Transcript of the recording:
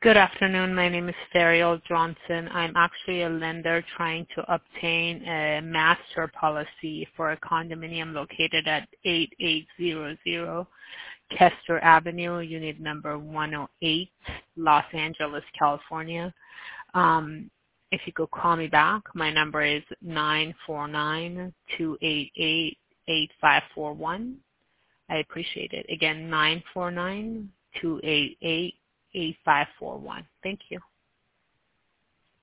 Good afternoon. My name is Ferial Johnson. I'm actually a lender trying to obtain a master policy for a condominium located at 8800 Kester Avenue, unit number 108, Los Angeles, California. If you could call me back, my number is 949-288-8541. I appreciate it. Again, 949-288-8541. Thank you.